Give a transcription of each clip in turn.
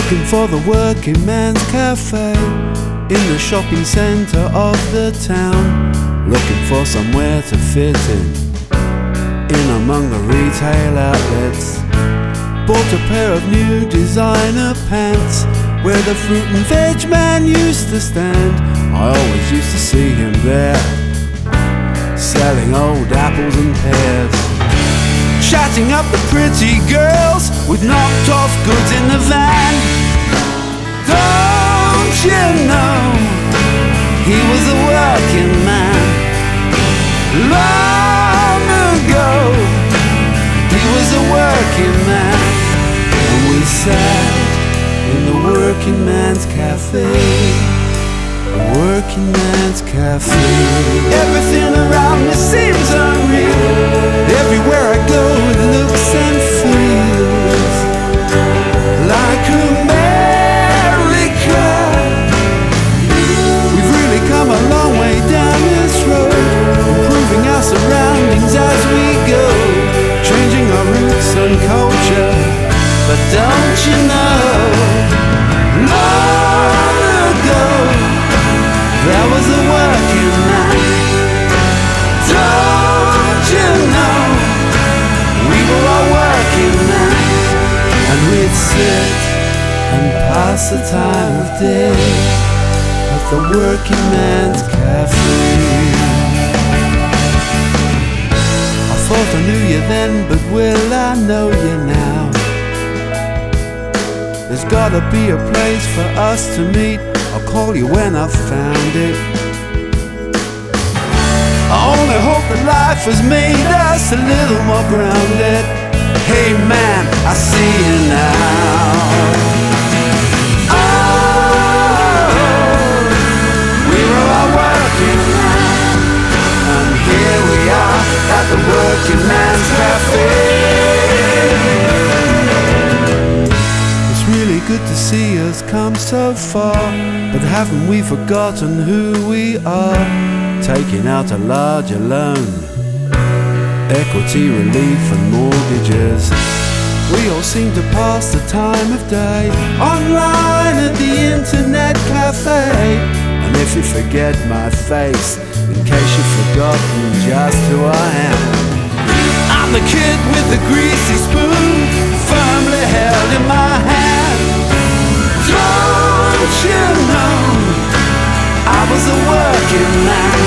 looking for the working man's cafe in the shopping centre of the town, looking for somewhere to fit in among the retail outlets. Bought a pair of new designer pants where the fruit and veg man used to stand. I always used to see him there, selling old apples and pears, chatting up the pretty girls with knocked off goods in the van. Don't you know he was a working man? Long ago he was a working man, and we sat in the working man's cafe. The working man's cafe. Everything around me seems unreal. Everywhere I go it looks and feels like America. We've really come a long way down this road, improving our surroundings as we go, changing our roots and culture. But don't you know, long ago there was a working man. Don't you know, we were all working men, and we'd sit and pass the time of day at the working man's cafe. I thought I knew you then, but will I know you now? There's gotta be a place for us to meet. I'll call you when I've found it. I only hope that life has made us a little more grounded. Hey man, I see you now. Oh, we were all working men, and here we are at the working man's cafe. Good to see us come so far, but haven't we forgotten who we are? Taking out a larger loan, equity relief and mortgages. We all seem to pass the time of day online at the internet cafe. And if you forget my face, in case you've forgotten just who I am, I'm the kid with the greasy spoon, firmly held in my hand. Don't you know, I was a working man.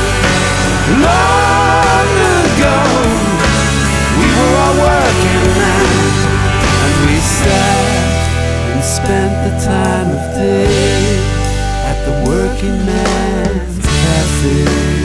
Long ago, we were all working men, and we sat and spent the time of day at the working man's cafe.